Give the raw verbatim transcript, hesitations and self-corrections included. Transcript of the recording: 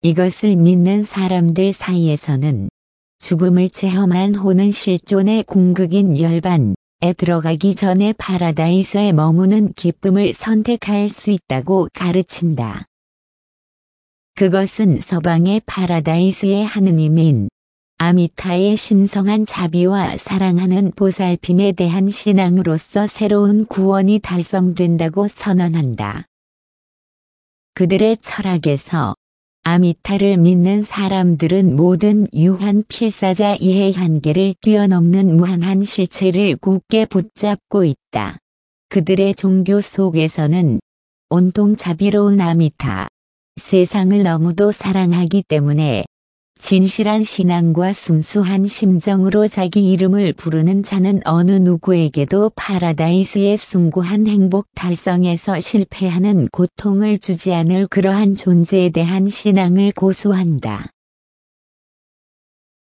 이것을 믿는 사람들 사이에서는 죽음을 체험한 호는 실존의 궁극인 열반에 들어가기 전에 파라다이스에 머무는 기쁨을 선택할 수 있다고 가르친다. 그것은 서방의 파라다이스의 하느님인 아미타의 신성한 자비와 사랑하는 보살핌에 대한 신앙으로서 새로운 구원이 달성된다고 선언한다. 그들의 철학에서 아미타를 믿는 사람들은 모든 유한 필사자 이해 한계를 뛰어넘는 무한한 실체를 굳게 붙잡고 있다. 그들의 종교 속에서는 온통 자비로운 아미타, 세상을 너무도 사랑하기 때문에 진실한 신앙과 순수한 심정으로 자기 이름을 부르는 자는 어느 누구에게도 파라다이스의 숭고한 행복 달성에서 실패하는 고통을 주지 않을 그러한 존재에 대한 신앙을 고수한다.